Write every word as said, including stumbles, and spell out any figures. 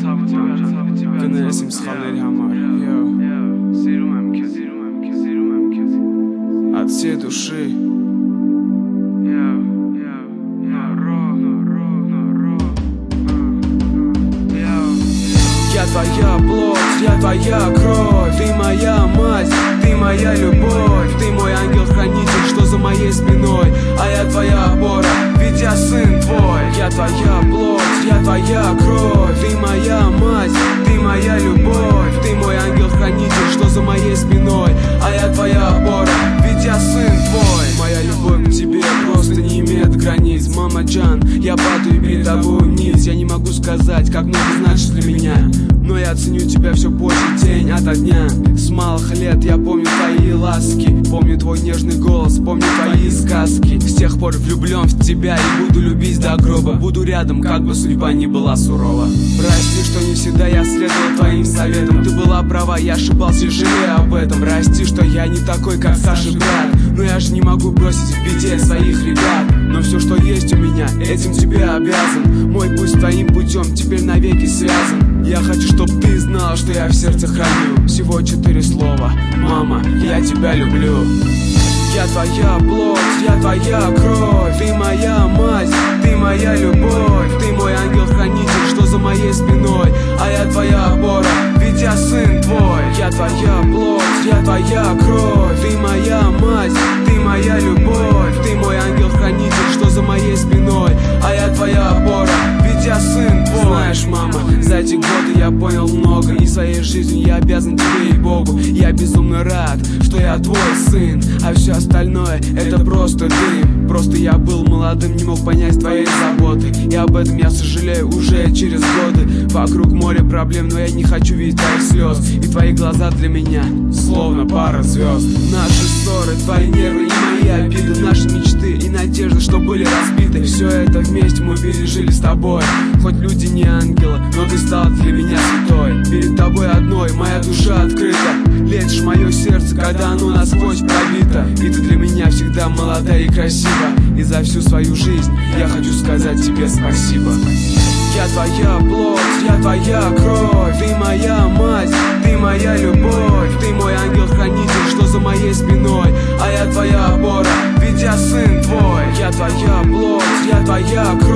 Գնացիմ սխալների համար От всей души Я твоя плоть, я твоя кровь, ты моя мать, ты моя любовь, ты мой ангел-хранитель, что за моей спиной, а я твоя опора, ведь я сын твой. Я твоя плоть, я твоя кровь, ты моя мать, ты моя любовь, ты мой ангел-хранитель, что за моей спиной, а я твоя опора, ведь я сын твой. Моя любовь к тебе просто не имеет границ, мама Джан, я падаю перед тобой вниз. Я не могу сказать, как много значит для меня, но я ценю тебя все больше день ото дня. С малых лет я помню твои ласки, помню твой нежный голос, помню твои сказки. С тех пор влюблен в тебя и буду любить до гроба. Буду рядом, как бы судьба ни была сурова. Прости, что не всегда я следовал твоим советам. Ты была права, я ошибался и жалею об этом. Прости, что я не такой, как Саша брат, но я же не могу бросить в беде своих ребят. Но все, что есть у меня, этим тебе обязан. Мой путь твоим путем теперь навеки связан. Я хочу, чтоб ты знал, что я в сердце храню всего четыре слова: мама, я тебя люблю. Я твоя плоть, я твоя кровь, ты моя мать, ты моя любовь, ты мой ангел-хранитель, что за моей спиной, а я твоя опора, ведь я сын твой. Я твоя плоть, я твоя кровь, ты моя мать, ты моя любовь, ты мой ангел-хранитель, что за моей спиной, а я твоя опора, ведь я сын твой. Знаешь, мама, за эти годы я понял много, и своей жизнью я обязан тебе и Богу. Я безумно рад, что я твой сын, а все остальное это просто дым. Просто я был молодым, не мог понять твоей заботы, и об этом я сожалею уже через годы. Вокруг море проблем, но я не хочу видеть твоих слез, и твои глаза для меня словно пара звезд. Наши ссоры, твои нервы и мои обиды, наши мечты и надежды, что были разбиты, все это вместе мы пережили с тобой. Хоть люди не ангелы, но ты стал для меня святой. Перед тобой одной моя душа открыта, лечишь мое сердце, когда оно насквозь пробито, и ты для меня всегда молодая и красива. И за всю свою жизнь я хочу сказать тебе спасибо. Я твоя плоть, я твоя кровь, ты моя мать, ты моя любовь, ты мой ангел-хранитель, что за моей спиной, а я твоя опора, ведь я сын твой. Я твоя плоть, я твоя кровь,